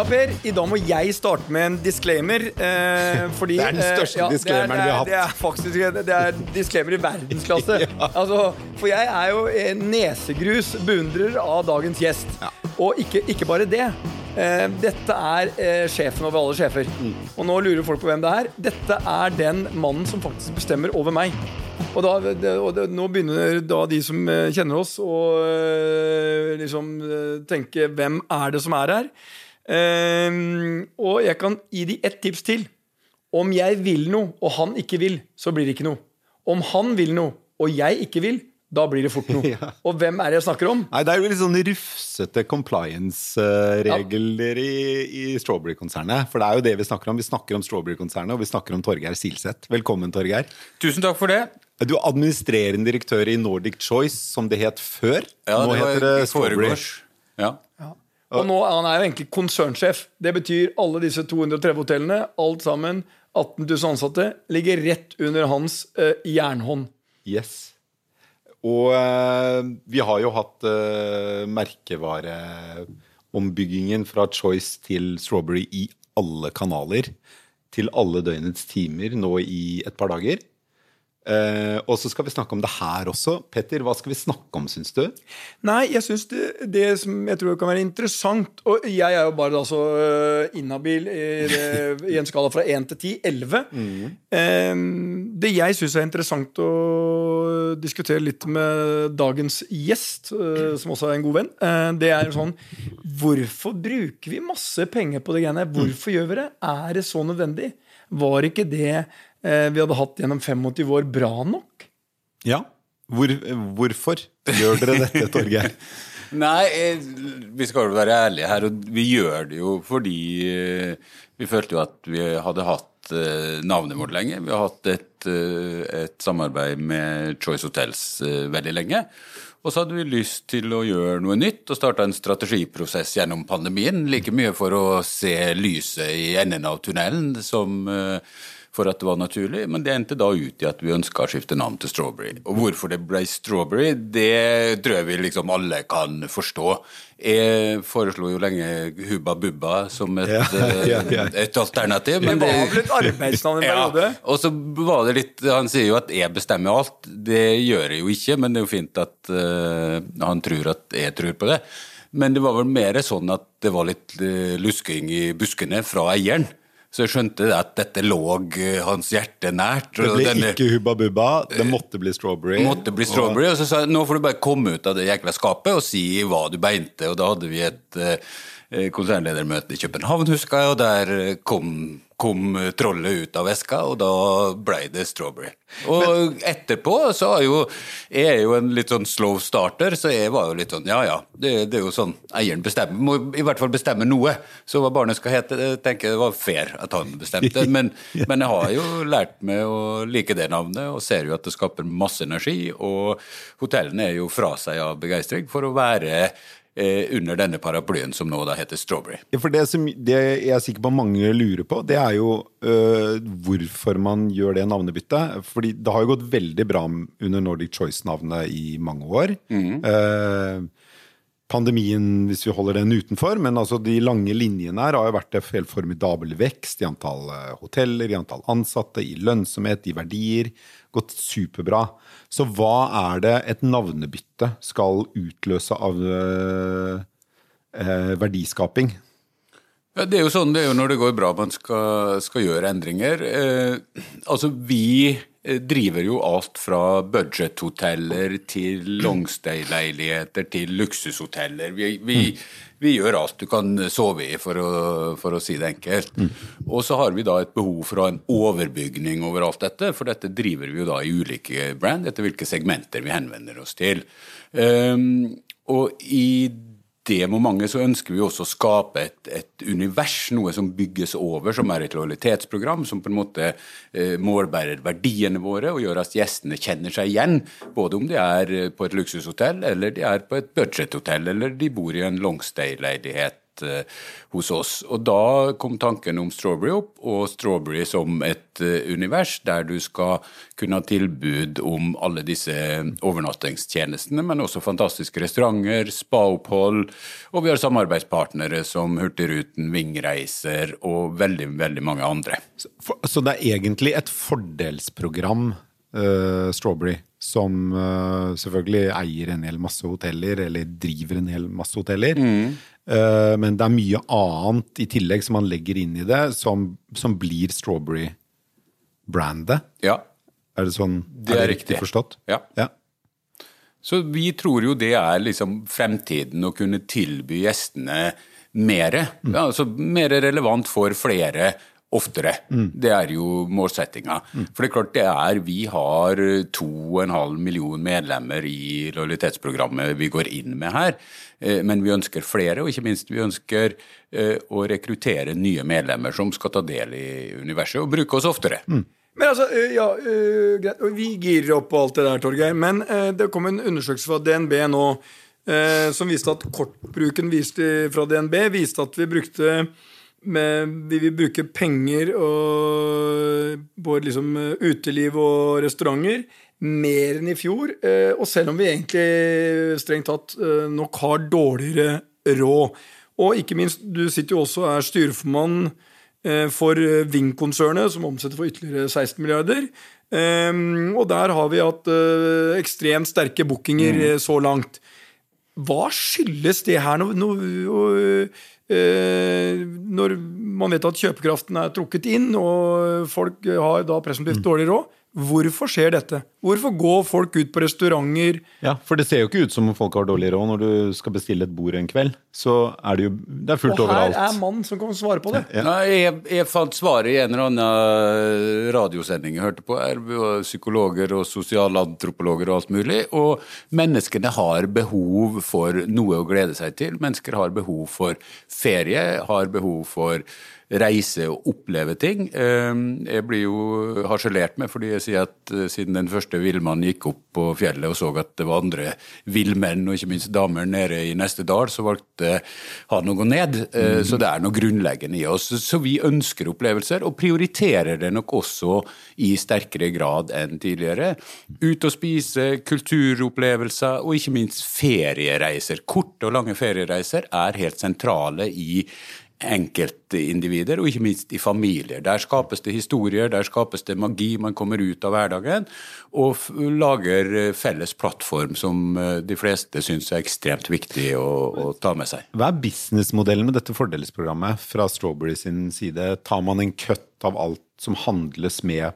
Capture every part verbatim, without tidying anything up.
Ja, Per, i dag må jeg starte med en disclaimer eh, fordi, Det er den største eh, ja, disclaimeren det er, vi har hatt. Det er faktisk det er disclaimer i verdensklasse Ja. altså, For jeg er jo en nesegrus beundrer av dagens gjest Ja. Og ikke, ikke bare det eh, Dette er eh, sjefen over alle sjefer mm. Og nå lurer folk på hvem det er Dette er den mannen som faktisk bestemmer over meg Og, da, det, og det, nå begynner da de som eh, kjenner oss Å eh, liksom eh, tenke hvem er det som er her Um, og jeg kan gi de ett tips til Om jeg vil noe og han ikke vil Så blir det ikke noe Om han vil noe og jeg ikke vil Da blir det fort noe Ja. Og hvem er det jeg snakker om? Nei, det er jo litt sånn rufsete compliance-regler i, i Strawberry-konsernet. For det er jo det vi snakker om. Vi snakker om Strawberry-konsernet, og vi snakker om Torgeir Silseth. Velkommen, Torgeir. Tusen takk for det. Du er administrerende direktør i Nordic Choice, som det het før. Ja, Nå det var heter det i Strawberry. foregårs. Ja. Ja. Og nå han er jo egentlig konsernsjef Det betyr alle disse to hundre og tretti hotellene Alt sammen, atten tusen ansatte Ligger rett under hans uh, jernhånd Yes. Og eh, vi har jo hatt eh, merkevareombyggingen fra Choice til Strawberry i alle kanaler, til alle døgnets timer nå i et par dager. Eh, og så skal vi snakke om det her også. Petter, hva skal vi snakke om, synes du? Nei, jeg synes det, det som jeg tror kan være interessant Og jeg er jo bare da så uh, inhabil i, det- i en skala fra én til ti, elleve Mm. um, Det jeg synes er interessant å diskutere litt med dagens gjest uh, Som også er en god venn uh, Det er sånn Hvorfor bruker vi masse penger på det greiene? Hvorfor gjør vi det? Er det så nødvendig? Var ikke det uh, vi hadde hatt gjennom femogti år bra nok? Ja. Hvor, hvorfor gjør dere dette, Torgeir? Nei, eh, vi skal jo være ærlige her, og vi gjør det jo fordi eh, vi følte jo at vi hadde hatt eh, navnet vårt lenge. Vi har hatt et, eh, et samarbeid med Choice Hotels eh, veldig lenge. Og så hadde vi lyst til å gjøre noe nytt og starte en strategiprosess gjennom pandemien. Like mye for å se lyset i enden av tunnelen som eh, for at det var naturlig, men det endte da ut i at vi ønsket å skifte navn til Strawberry. Og hvorfor det ble Strawberry, det tror jeg vi liksom alle kan forstå. Jeg foreslo jo lenge Hubba Bubba som et, Ja, ja, ja. eh, et alternativ. Det var vel et arbeidsnavn i en periode Ja, og så var det litt, han sier jo at jeg bestemmer alt, det gjør jeg jo ikke, men det er jo fint at uh, han tror at jeg tror på det. Men det var vel mer sånn at det var litt uh, lusking i buskene fra eieren. Så jeg skjønte at dette lå uh, hans hjerte nært. Det og ble denne, ikke Hubba Bubba, det måtte bli Strawberry. måtte bli Strawberry, og så sa jeg, nå får du bare komme ut av det jækla skapet og si hva du beinte, og da hadde vi et uh, konsernledermøte i København, husker jeg, og der kom, kom trollet ut av veska, og da ble det Strawberry. Og Men, etterpå så er jo, jeg er jo en litt sånn slow starter, så jeg var jo litt sånn, ja ja, det, det er jo sånn, eieren bestemmer, må i hvert fall bestemme noe, så hva barnet skal hete, det tenker jeg det var fair at han bestemte, men, men jeg har jo lært meg å like det navnet, og ser jo at det skaper masse energi, og hotellene er jo fra seg av begeistring for å være Eh, under denne paraplyen som nå da heter Strawberry. Ja, for det som det jeg er sikker på mange lurer på, det er jo øh, hvorfor man gjør det navnebyttet. Fordi det har jo gått veldig bra under Nordic Choice-navnet i mange år. Mm. Uh, pandemien, hvis vi holder den utenfor, men altså de lange linjene her har jo vært en helt formidabel vekst i antall hoteller, i antall ansatte, i lønnsomhet, i verdier. Gått superbra. Så hva er det et navnebytte skal utløse av øh, øh, verdiskaping? Ja, det er jo sånn, det er jo når det går bra man skal, skal gjøre endringer. Eh, altså vi driver jo alt fra budgethoteller til longstay-leiligheter til luksushoteller. Vi, vi, vi gjør alt du kan sove i, for å, for å si det enkelt. Mm. Og så har vi da et behov for å ha en overbygning over alt dette, for dette driver vi jo da i ulike brand, etter hvilke segmenter vi henvender oss til. Um, og i det momentet så ønsker vi også å skape et, et univers, noe som bygges over, som er et lojalitetsprogram, som på en måte eh, målbærer verdiene våre og gjør at gjestene kjenner seg igjen, både om de er på et luksushotell, eller de er på et budgethotell, eller de bor i en longstay-leilighet uh, hos oss. Og da kom tanken om Strawberry opp, og Strawberry som et uh, univers der du skal kunne ha tilbud om alle disse overnattingstjenestene, men også fantastiske restauranter, spa-opphold, og vi har samarbeidspartnere som Hurtigruten, Vingreiser og veldig, veldig mange andre. Så, for, så det er egentlig et fordelsprogram, uh, Strawberry, som uh, selvfølgelig eier en hel masse hoteller, eller driver en hel masse hoteller. Mm. Uh, men det er mye annet i tillegg som man legger inn i det, som, som blir Strawberry-brandet. Ja. Er det sånn? Det er, er det riktig forstått? Ja. ja. Så vi tror jo det er liksom fremtiden å kunne tilby gjestene mere. Mm. Ja, altså mer relevant for flere oftere. Mm. Det er jo målsettinga. Mm. For det er klart det er, vi har to og en halv million medlemmer i lojalitetsprogrammet vi går inn med her, men vi ønsker flere, og ikke minst vi ønsker å rekruttere nye medlemmer som skal ta del i universet og bruke oss oftere. Mm. Men altså, ja, greit, vi girer opp på alt det der, Torgeir, men det kom en undersøkelse fra D N B nå, som viste at kortbruken viste fra D N B, viste at vi brukte Men vi vil bruke penger og, på liksom, uteliv og restauranter mer enn i fjor, og selv om vi egentlig strengt tatt nok har dårligere råd. Og ikke minst, du sitter jo også og er styreformann for Ving-konsernet, som omsetter for ytterligere seksten milliarder. Og der har vi hatt ekstremt sterke bookinger mm. så langt. Hva skyldes det her nå? nå når man vet at kjøpekraften er trukket inn, og folk har da presumptivt dårlig råd? Hvorfor skjer dette? Hvorfor går folk ut på restauranter? Ja, for det ser jo ikke ut som om folk har dårlig råd når du skal bestille et bord en kveld. Så er det jo det er fullt overalt. Og her er mannen som kan svare på det. Ja. Nei, jeg, jeg fant svaret i en eller annen radiosending jeg hørte på. Her var psykologer og sosialantropologer og alt mulig. Og menneskene har behov for noe å glede seg til. Mennesker har behov for ferie, har behov for reise og oppleve ting. Jeg blir jo harselert med fordi jeg sier at siden den første villmannen gikk opp på fjellet og så at det var andre villmenn og ikke minst damer nede i neste dal, så valgte han å gå ned. Mm. Så det er noe grunnleggende i oss. Så vi ønsker opplevelser og prioriterer det nok også i sterkere grad enn tidligere. Ut og spise, kulturopplevelser og ikke minst feriereiser. Korte og lange feriereiser er helt sentrale i enkeltindivider, og ikke minst i familier. Der skapes det historier, der skapes det magi, man kommer ut av hverdagen, og lager felles plattform som de fleste synes er ekstremt viktig å, å ta med seg. Hva er businessmodellen med dette fordelsprogrammet fra Strawberry sin side? Tar man en kutt av alt som handles med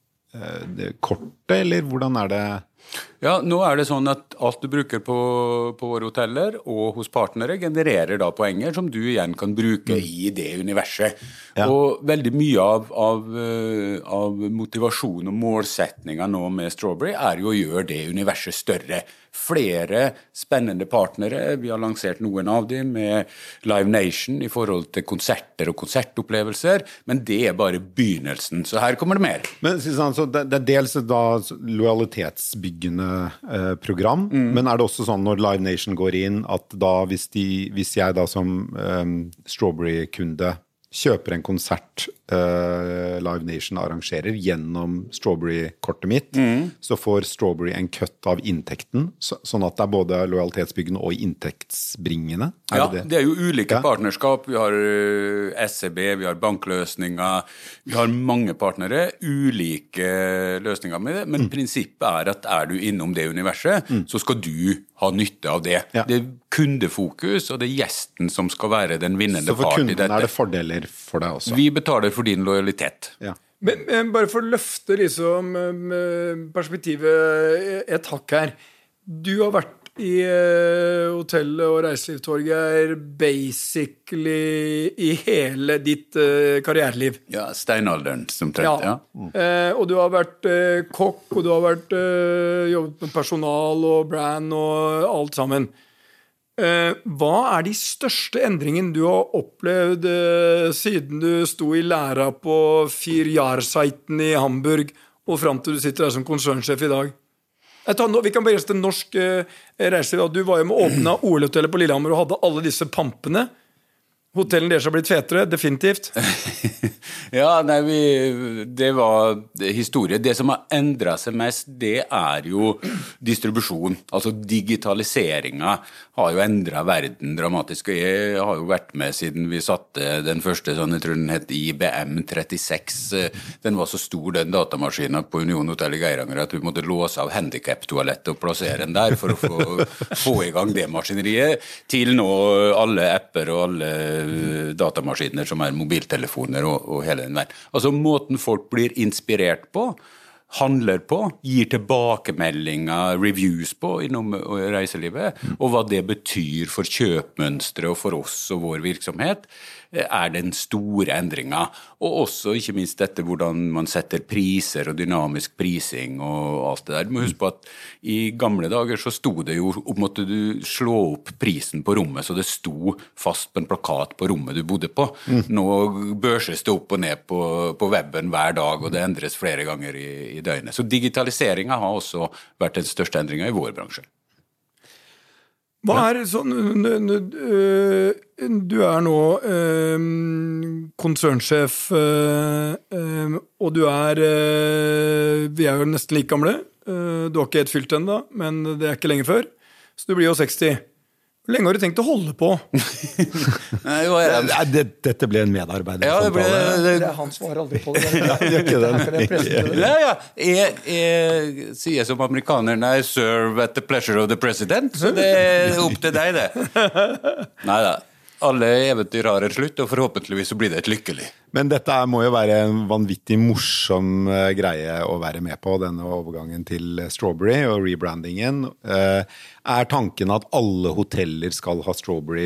eh, det kortet, eller hvordan er det? Ja, nå er det sånn at alt du bruker på, på våre hoteller og hos partnere genererer da poenger som du igjen kan bruke mm. i det universet. Ja. Og veldig mye av, av, av motivasjon og målsetninger nå med Strawberry er jo å gjøre det universet større. Flere spennende partnere, vi har lansert noen av dem med Live Nation i forhold til konserter og konsertopplevelser, men det er bare begynnelsen, så her kommer det mer. Men sånn, så det, det er dels da lojalitetsbyggende eh, program, mm. men er det også sånn når Live Nation går inn, at da hvis, de, hvis jeg da som eh, Strawberry-kunde kjøper en konsert uh, Live Nation arrangerer gjennom Strawberry-kortet mitt, mm. så får Strawberry en kutt av inntekten, så, sånn at det er både lojalitetsbyggende og inntektsbringende. Er ja, det, det? det er jo ulike ja. partnerskap. Vi har uh, S E B, vi har bankløsninger, vi har mange partnere, ulike løsninger med det, men mm. prinsippet er at er du innom det universet, mm. så skal du ha nytte av det. Ja. Det er kundefokus, og det er gjesten som skal være den vinnende part i dette. Så for kunden er det fordeler for deg også? Vi betaler for din lojalitet. Ja. Men, men bare for å løfte liksom, perspektivet et hakk her. Du har vært i uh, hotellet og reiselivstorget basically i hele ditt uh, karriereliv. Ja, steinalderen som trent, ja. ja. Mm. Uh, og du har vært uh, kokk, og du har vært uh, jobbet med personal og brand og alt sammen. Uh, hva er de største endringene du har opplevd uh, siden du sto i læra på Fyrjarseiten i Hamburg og frem til du sitter der som konsernsjef i dag? Tar, vi kan bare til norsk uh, reiseliv. Du var jo med å åpne O L-hotellet på Lillehammer og hadde alle disse pampene. Hotellen deres har blitt fetere, definitivt. Ja, nei, vi, det var historie. Det som har endret seg mest, det er jo distribusjon. Altså digitaliseringen har jo endret verden dramatisk. Jeg har jo vært med siden vi satte den første, sånn, jeg tror den het I B M trettiseks. Den var så stor, den datamaskinen på Union Hotel i Geiranger, at vi måtte låse av handicap-toalettet og plassere den der for å få, få i gang det maskineriet. Til nå alle apper og alle datamaskiner som er mobiltelefoner og, og hele den verden. Altså måten folk blir inspirert på, handler på, gir tilbakemeldinger, reviews på innom reiselivet, og hva det betyr for kjøpmønstre og for oss og vår virksomhet, er den store endringen. Og også, ikke minst dette, hvordan man setter priser og dynamisk prising og alt det der. Du må huske på at i gamle dager så sto det jo, måtte du slå opp prisen på rommet, så det sto fast på en plakat på rommet du bodde på. Mm. Nå børses det opp og ned på, på webben hver dag, og det endres flere ganger i, i døgnet. Så digitaliseringen har også vært den største endringen i vår bransje. Hva er sånn, du er nå øh, konsernsjef, øh, og du er, øh, vi er jo nesten like gamle, du har ikke helt fylt enda, men det er ikke lenge før, så du blir jo seksti. Hvor lenge har du tenkt å holde på? Nei, jo, jeg, det, det, dette ble en medarbeider. Ja, det, ble, det, det er han svarer aldri på det. Ja, det er ikke det. Ja, ja. Jeg, jeg sier som amerikanerne, I serve at the pleasure of the president, så det er opp til deg det. Neida. Alle eventyr har et slutt, og forhåpentligvis så blir det et lykkelig. Men dette må jo være en vanvittig morsom greie å være med på, denne overgangen til Strawberry og rebrandingen. Er tanken at alle hoteller skal ha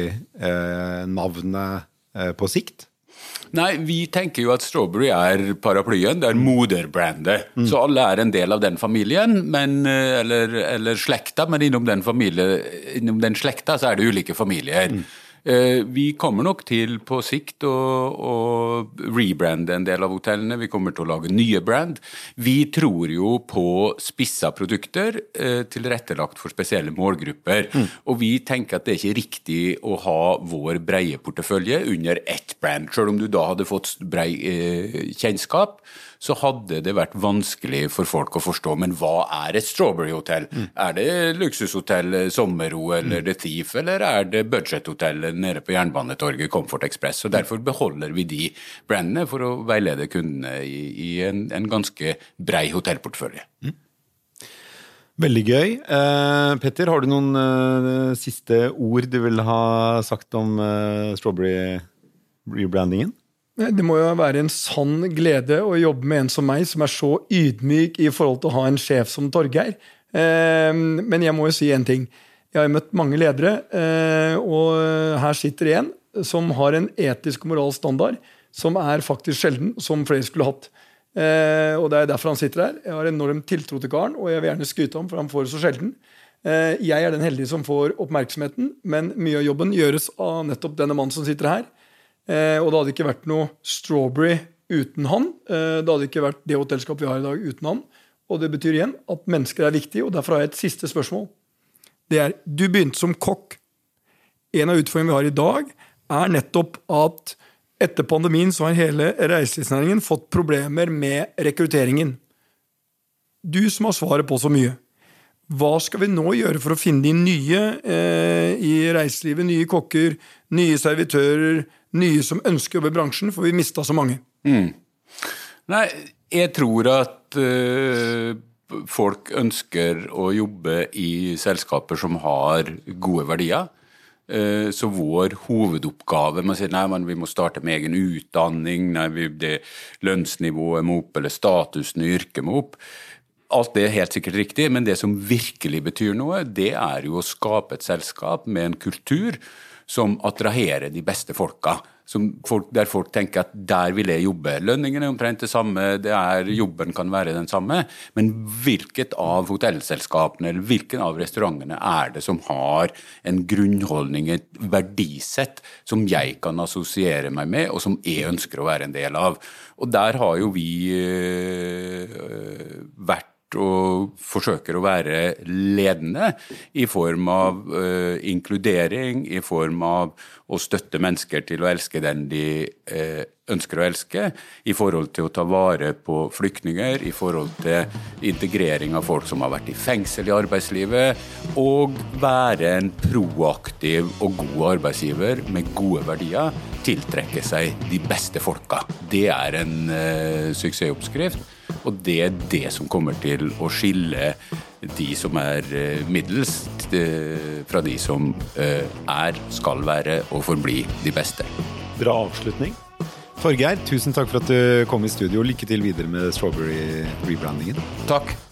Strawberry-navnet på sikt? Nei, vi tenker jo at Strawberry er paraplyen, det er moderbrandet. Mm. Så alle er en del av den familien, men, eller, eller slekta, men innom den, familie, innom den slekta så er det ulike familier. Mm. Vi kommer nok til på sikt å, å rebrande en del av hotellene. Vi kommer til å lage nye brand. Vi tror jo på spissa produkter eh, tilrettelagt for spesielle målgrupper. Mm. Og vi tenker at det er ikke riktig å ha vår breie portefølje under ett brand. Selv om du da hadde fått brei eh, kjennskap, så hadde det vært vanskelig for folk å forstå, men hva er et Strawberry-hotell? Mm. Er det luksushotell Sommero eller The Thief, eller er det budgethotell nede på Jernbanetorget Comfort Express? Og derfor beholder vi de brandene for å veilede kundene i, i en, en ganske brei hotellportfølje. Mm. Veldig gøy. Eh, Petter, har du noen eh, siste ord du vil ha sagt om eh, Strawberry-rebrandingen? Det må jo være en sann glede å jobbe med en som meg, som er så ydmyk i forhold til å ha en sjef som Torgeir. Men jeg må jo si en ting. Jeg har møtt mange ledere, og her sitter en som har en etisk og moralsk standard som er faktisk sjelden, som flere skulle hatt. Og det er derfor han sitter her. Jeg har enormt tiltro til karen, og jeg vil gjerne skryte om, for han får det så sjelden. Jeg er den heldige som får oppmerksomheten, men mye av jobben gjøres av nettopp denne mannen som sitter her. Eh, og det hadde ikke vært noe Strawberry uten han. Eh, det hadde ikke vært det hotellskapet vi har i dag uten han. Og det betyr igjen at mennesker er viktige, og derfor har jeg et siste spørsmål. Det er, du begynte som kokk. En av utfordringene vi har i dag er nettopp at etter pandemien så har hele reiselivsnæringen fått problemer med rekrutteringen. Du som har svaret på så mye. Hva skal vi nå gjøre for å finne de nye eh, i reiselivet, nye kokker, nye servitører, nye som ønsker å jobbe i bransjen, for vi mistet så mange? Mm. Nei, jeg tror at uh, folk ønsker å jobbe i selskaper som har gode verdier. Uh, så vår hovedoppgave, man sier, nei, man, vi må starte med egen utdanning, nei, vi, det lønnsnivået må opp, eller statusen i yrket må opp. Alt det er helt sikkert riktig, men det som virkelig betyr noe, det er jo å skape et selskap med en kultur som attraherer de beste folka, som folk, der folk tenker at der vil jeg jobbe. Lønningen er omtrent det samme, det er, jobben kan være den samme, men hvilket av hotellselskapene eller hvilken av restaurantene er det som har en grunnholdning, et verdisett som jeg kan assosiere meg med, og som jeg ønsker å være en del av. Og der har jo vi øh, vært og forsøker å være ledende i form av uh, inkludering, i form av å støtte mennesker til å elske den de uh, ønsker å elske, i forhold til å ta vare på flyktninger, i forhold til integrering av folk som har vært i fengsel i arbeidslivet, og være en proaktiv og god arbeidsgiver med gode verdier, tiltrekke seg de beste folka. Det er en uh, suksessoppskrift, og det er det som kommer til å skille de som er uh, middels uh, fra de som uh, er, skal være og forbli de beste. Bra avslutning. Torgeir, tusen takk for at du kom i studio. Lykke til videre med Strawberry rebrandingen. Takk.